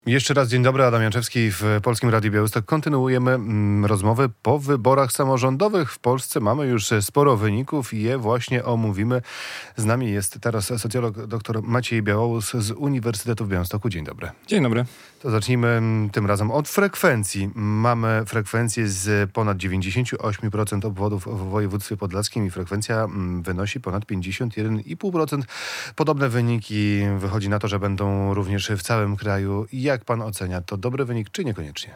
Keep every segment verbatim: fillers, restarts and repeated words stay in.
Jeszcze raz dzień dobry, Adam Janczewski w Polskim Radiu Białystok. Kontynuujemy mm, rozmowy po wyborach samorządowych. W Polsce mamy już sporo wyników i je właśnie omówimy. Z nami jest teraz socjolog dr Maciej Białous z Uniwersytetu w Białymstoku. Dzień dobry. Dzień dobry. To zacznijmy tym razem od frekwencji. Mamy frekwencję z ponad dziewięćdziesiąt osiem procent obwodów w województwie podlaskim i frekwencja wynosi ponad pięćdziesiąt jeden i pół procent. Podobne wyniki wychodzi na to, że będą również w całym kraju. Jak pan ocenia, to dobry wynik czy niekoniecznie?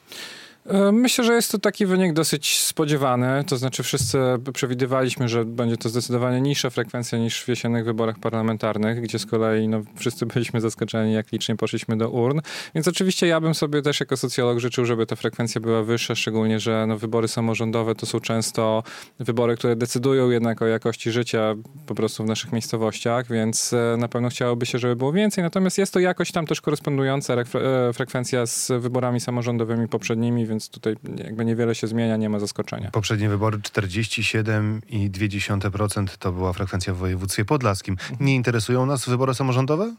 Myślę, że jest to taki wynik dosyć spodziewany, to znaczy wszyscy przewidywaliśmy, że będzie to zdecydowanie niższa frekwencja niż w jesiennych wyborach parlamentarnych, gdzie z kolei no, wszyscy byliśmy zaskoczeni, jak licznie poszliśmy do urn. Więc oczywiście ja bym sobie też jako socjolog życzył, żeby ta frekwencja była wyższa, szczególnie, że no, wybory samorządowe to są często wybory, które decydują jednak o jakości życia po prostu w naszych miejscowościach, więc na pewno chciałoby się, żeby było więcej. Natomiast jest to jakoś tam też korespondująca frekwencja z wyborami samorządowymi poprzednimi, więc tutaj jakby niewiele się zmienia, nie ma zaskoczenia. Poprzednie wybory czterdzieści siedem i dwie dziesiąte procent to była frekwencja w województwie podlaskim. Nie interesują nas wybory samorządowe?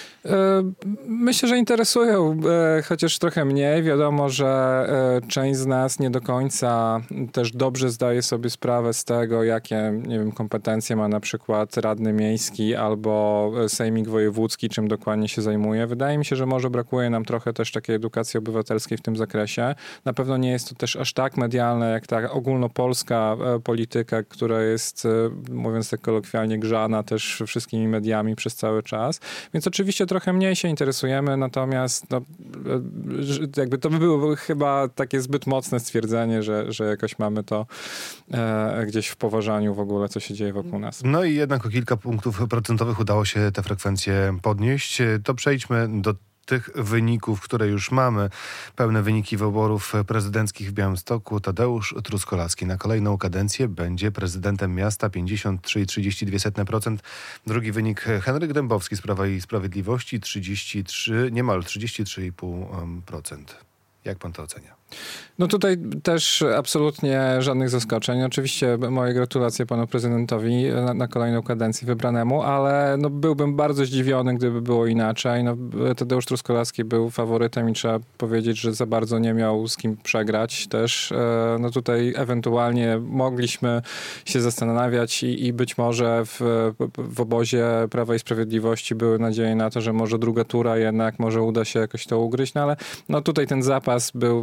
Myślę, że interesują, chociaż trochę mniej. Wiadomo, że część z nas nie do końca też dobrze zdaje sobie sprawę z tego, jakie, nie wiem, kompetencje ma na przykład radny miejski albo sejmik wojewódzki, czym dokładnie się zajmuje. Wydaje mi się, że może brakuje nam trochę też takiej edukacji obywatelskiej w tym zakresie. Na pewno nie jest to też aż tak medialne, jak ta ogólnopolska polityka, która jest, mówiąc tak kolokwialnie, grzana też wszystkimi mediami przez cały czas. Więc oczywiście trochę mniej się interesujemy, natomiast no, jakby to by było chyba takie zbyt mocne stwierdzenie, że, że jakoś mamy to e, gdzieś w poważaniu w ogóle, co się dzieje wokół nas. No i jednak o kilka punktów procentowych udało się tę frekwencję podnieść. To przejdźmy do tych wyników, które już mamy. Pełne wyniki wyborów prezydenckich w Białymstoku. Tadeusz Truskolaski na kolejną kadencję będzie prezydentem miasta, pięćdziesiąt trzy i trzydzieści dwie procent. Drugi wynik Henryk Dębowski z Prawa i Sprawiedliwości, trzydzieści trzy, niemal trzydzieści trzy i pół procent. Jak pan to ocenia? No tutaj też absolutnie żadnych zaskoczeń. Oczywiście moje gratulacje panu prezydentowi na, na kolejną kadencję wybranemu, ale no byłbym bardzo zdziwiony, gdyby było inaczej. No, Tadeusz Truskolaski był faworytem i trzeba powiedzieć, że za bardzo nie miał z kim przegrać też. No tutaj ewentualnie mogliśmy się zastanawiać i, i być może w, w obozie Prawa i Sprawiedliwości były nadzieje na to, że może druga tura jednak może uda się jakoś to ugryźć, no ale no tutaj ten zapas był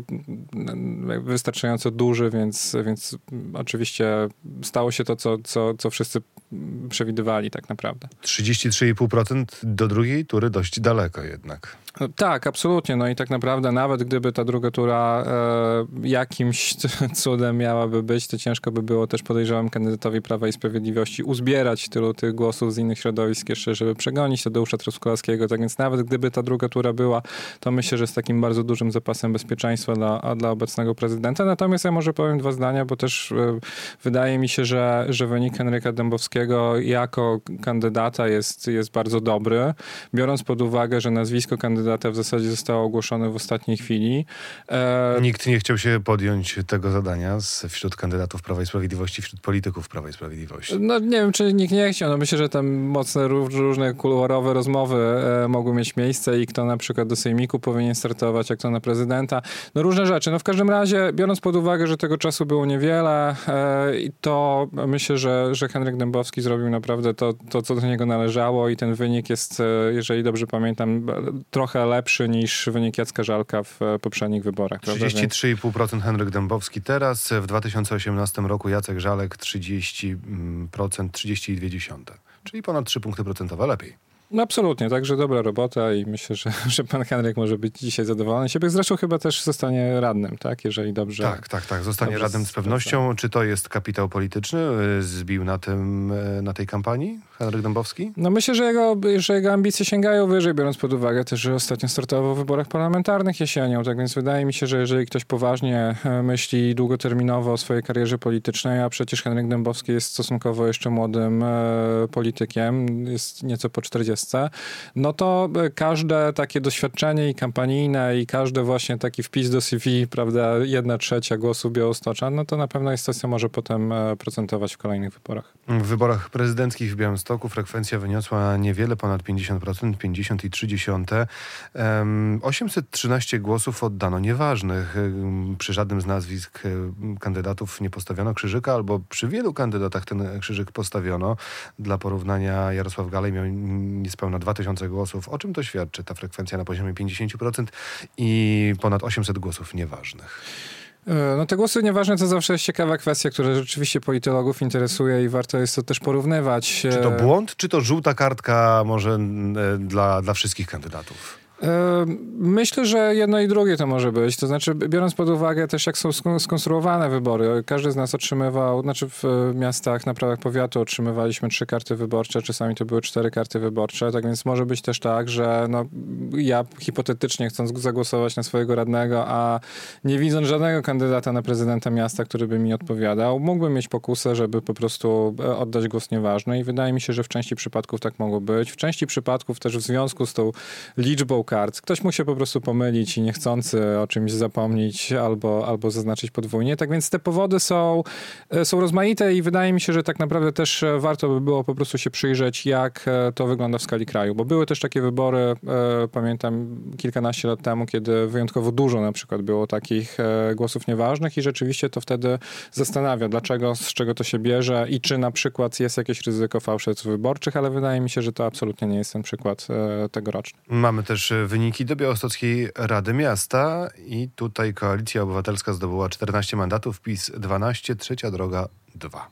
wystarczająco duży, więc, więc oczywiście stało się to, co, co, co wszyscy przewidywali tak naprawdę. trzydzieści trzy i pół procent do drugiej tury dość daleko jednak. No, tak, absolutnie. No i tak naprawdę nawet gdyby ta druga tura e, jakimś cudem miałaby być, to ciężko by było też, podejrzewam, kandydatowi Prawa i Sprawiedliwości uzbierać tylu tych głosów z innych środowisk jeszcze, żeby przegonić Tadeusza Truskolaskiego. Tak więc nawet gdyby ta druga tura była, to myślę, że z takim bardzo dużym zapasem bezpieczeństwa dla, dla obecnego prezydenta. Natomiast ja może powiem dwa zdania, bo też e, wydaje mi się, że, że wynik Henryka Dębowskiego jako kandydata jest, jest bardzo dobry, biorąc pod uwagę, że nazwisko kandydata w zasadzie zostało ogłoszone w ostatniej chwili. E... Nikt nie chciał się podjąć tego zadania z, wśród kandydatów Prawa i Sprawiedliwości, wśród polityków Prawa i Sprawiedliwości. No nie wiem, czy nikt nie chciał. No myślę, że tam mocne, różne kuluarowe rozmowy e, mogły mieć miejsce i kto na przykład do sejmiku powinien startować, a kto na prezydenta. No różne rzeczy. No w każdym razie, biorąc pod uwagę, że tego czasu było niewiele, e, to myślę, że, że Henryk Dębowski zrobił naprawdę to, to, co do niego należało i ten wynik jest, e, jeżeli dobrze pamiętam, trochę lepszy niż wynik Jacka Żalka w poprzednich wyborach. trzydzieści trzy i pół procent Henryk Dębowski teraz, w dwa tysiące osiemnastym roku Jacek Żalek trzydzieści procent, trzydzieści dwie procent, czyli ponad trzy punkty procentowe lepiej. No absolutnie, także dobra robota i myślę, że, że pan Henryk może być dzisiaj zadowolony siebie. Zresztą chyba też zostanie radnym, tak? Jeżeli dobrze... Tak, tak, tak. Zostanie radnym z pewnością. Czy to jest kapitał polityczny? Zbił na tym, na tej kampanii Henryk Dębowski? No myślę, że jego, że jego ambicje sięgają wyżej, biorąc pod uwagę też, że ostatnio startował w wyborach parlamentarnych jesienią. Tak więc wydaje mi się, że jeżeli ktoś poważnie myśli długoterminowo o swojej karierze politycznej, a przecież Henryk Dębowski jest stosunkowo jeszcze młodym e, politykiem, jest nieco po czterdziestce, trzydziestce, no to każde takie doświadczenie i kampanijne i każdy właśnie taki wpis do C V, prawda, jedna trzecia głosów Białostoczan, no to na pewno jest coś, co może potem procentować w kolejnych wyborach. W wyborach prezydenckich w Białymstoku frekwencja wyniosła niewiele ponad pięćdziesiąt procent, pięćdziesiąt i trzy dziesiąte. osiemset trzynaście głosów oddano nieważnych. Przy żadnym z nazwisk kandydatów nie postawiono krzyżyka, albo przy wielu kandydatach ten krzyżyk postawiono. Dla porównania Jarosław Galley miał niespełna dwa tysiące głosów. O czym to świadczy ta frekwencja na poziomie pięćdziesiąt procent i ponad osiemset głosów nieważnych? No te głosy nieważne to zawsze jest ciekawa kwestia, która rzeczywiście politologów interesuje i warto jest to też porównywać. Czy to błąd, czy to żółta kartka może dla, dla wszystkich kandydatów? Myślę, że jedno i drugie to może być. To znaczy, biorąc pod uwagę też, jak są skonstruowane wybory. Każdy z nas otrzymywał, znaczy w miastach na prawach powiatu otrzymywaliśmy trzy karty wyborcze, czasami to były cztery karty wyborcze. Tak więc może być też tak, że no, ja hipotetycznie chcąc zagłosować na swojego radnego, a nie widząc żadnego kandydata na prezydenta miasta, który by mi odpowiadał, mógłbym mieć pokusę, żeby po prostu oddać głos nieważny i wydaje mi się, że w części przypadków tak mogło być. W części przypadków też w związku z tą liczbą kart. Ktoś musi po prostu pomylić i niechcący o czymś zapomnieć albo, albo zaznaczyć podwójnie. Tak więc te powody są, są rozmaite i wydaje mi się, że tak naprawdę też warto by było po prostu się przyjrzeć, jak to wygląda w skali kraju. Bo były też takie wybory, e, pamiętam kilkanaście lat temu, kiedy wyjątkowo dużo na przykład było takich e, głosów nieważnych i rzeczywiście to wtedy zastanawia, dlaczego, z czego to się bierze i czy na przykład jest jakieś ryzyko fałszerstw wyborczych, ale wydaje mi się, że to absolutnie nie jest ten przykład e, tegoroczny. Mamy też wyniki do Białostockiej Rady Miasta i tutaj Koalicja Obywatelska zdobyła czternaście mandatów, PiS dwanaście, Trzecia Droga dwa.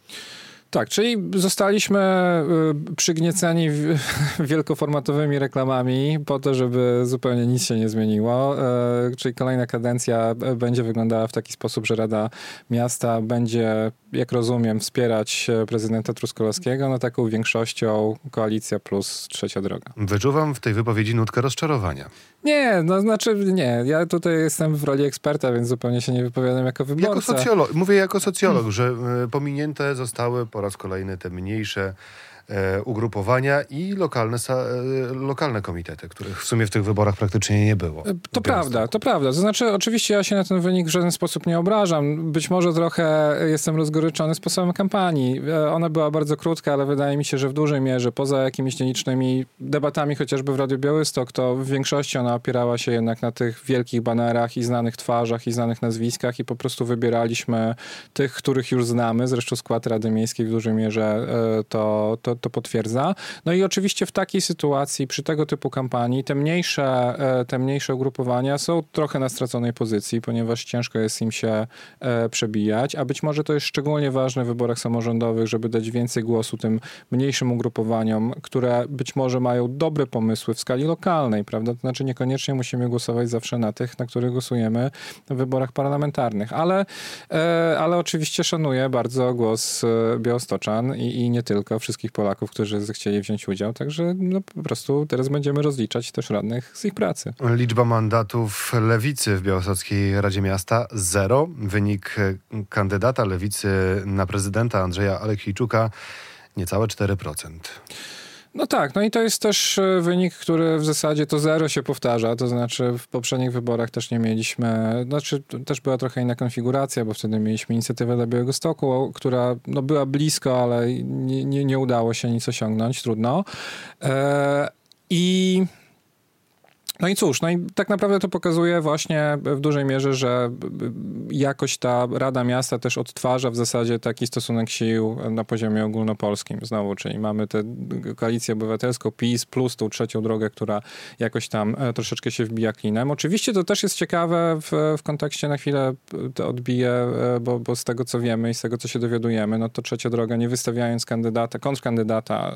Tak, czyli zostaliśmy przygnieceni wielkoformatowymi reklamami po to, żeby zupełnie nic się nie zmieniło. Czyli kolejna kadencja będzie wyglądała w taki sposób, że Rada Miasta będzie, jak rozumiem, wspierać prezydenta Truskolaskiego, no taką większością Koalicja plus Trzecia Droga. Wyczuwam w tej wypowiedzi nutkę rozczarowania. Nie, no znaczy nie. Ja tutaj jestem w roli eksperta, więc zupełnie się nie wypowiadam jako wyborca. Jako socjolog, mówię jako socjolog, hmm. że pominięte zostały po raz kolejny te mniejsze e, ugrupowania i lokalne, e, lokalne komitety, których w sumie w tych wyborach praktycznie nie było. To prawda, to prawda. To znaczy oczywiście ja się na ten wynik w żaden sposób nie obrażam. Być może trochę jestem rozgoryczony sposobem kampanii. Ona była bardzo krótka, ale wydaje mi się, że w dużej mierze poza jakimiś nielicznymi debatami chociażby w Radiu Białystok, to w większości ona opierała się jednak na tych wielkich banerach i znanych twarzach i znanych nazwiskach i po prostu wybieraliśmy tych, których już znamy. Zresztą skład Rady Miejskiej w dużej mierze to, to, to potwierdza. No i oczywiście w takiej sytuacji, przy tego typu kampanii, te mniejsze, te mniejsze ugrupowania są trochę na straconej pozycji, ponieważ ciężko jest im się przebijać, a być może to jest szczególnie ważne w wyborach samorządowych, żeby dać więcej głosu tym mniejszym ugrupowaniom, które być może mają dobre pomysły w skali lokalnej, prawda? To znaczy niekoniecznie musimy głosować zawsze na tych, na których głosujemy w wyborach parlamentarnych, ale, ale oczywiście szanuję bardzo głos białostoczan i, i nie tylko, wszystkich Polaków, którzy chcieli wziąć udział, także no, po prostu teraz będziemy rozliczać też radnych z ich pracy. Liczba mandatów Lewicy w Białostockiej Radzie Miasta zero. Wynik kandydata Lewicy na prezydenta Andrzeja Aleksiejczuka niecałe cztery procent. No tak, no i to jest też wynik, który w zasadzie to zero się powtarza, to znaczy w poprzednich wyborach też nie mieliśmy, znaczy też była trochę inna konfiguracja, bo wtedy mieliśmy inicjatywę dla Białegostoku, która no, była blisko, ale nie, nie, nie udało się nic osiągnąć, trudno. Eee, I... No i cóż, no i tak naprawdę to pokazuje właśnie w dużej mierze, że jakoś ta Rada Miasta też odtwarza w zasadzie taki stosunek sił na poziomie ogólnopolskim znowu, czyli mamy tę Koalicję Obywatelską, PiS plus tą Trzecią Drogę, która jakoś tam troszeczkę się wbija klinem. Oczywiście to też jest ciekawe w, w kontekście, na chwilę to odbije, bo, bo z tego co wiemy i z tego co się dowiadujemy, no to Trzecia Droga nie wystawiając kandydata, kontrkandydata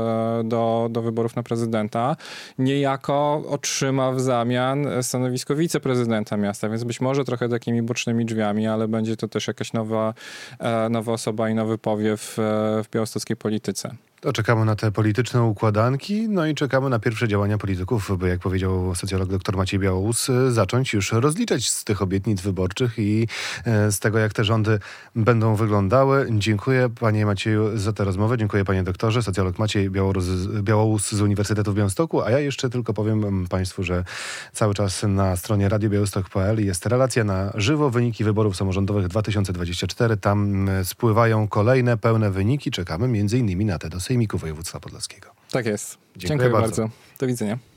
do, do wyborów na prezydenta, niejako otrzyma ma w zamian stanowisko wiceprezydenta miasta, więc być może trochę takimi bocznymi drzwiami, ale będzie to też jakaś nowa, nowa osoba i nowy powiew w białostockiej polityce. To czekamy na te polityczne układanki, no i czekamy na pierwsze działania polityków, by jak powiedział socjolog dr Maciej Białołus, zacząć już rozliczać z tych obietnic wyborczych i z tego, jak te rządy będą wyglądały. Dziękuję panie Macieju za tę rozmowę, dziękuję panie doktorze, socjolog Maciej Białołus z Uniwersytetu w Białymstoku, a ja jeszcze tylko powiem państwu, że cały czas na stronie radio białystok kropka p l jest relacja na żywo, wyniki wyborów samorządowych dwa tysiące dwudziesty czwarty. Tam spływają kolejne pełne wyniki, czekamy między innymi na te do Sejmiku Województwa Podlaskiego. Tak jest. Dziękuję, Dziękuję bardzo. bardzo. Do widzenia.